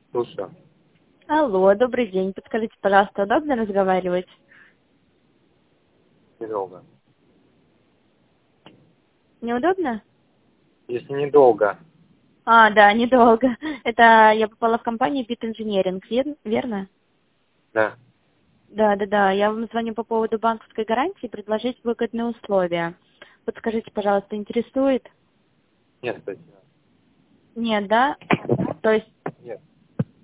Слушаю. Алло, добрый день. Подскажите, пожалуйста, удобно разговаривать? Недолго. Неудобно? Если недолго. Да, недолго. Это я попала в компанию Bit Engineering, верно? Да. Да. Я вам звоню по поводу банковской гарантии, предложить выгодные условия. Подскажите, пожалуйста, интересует? Нет, спасибо. Нет, да? То есть Нет.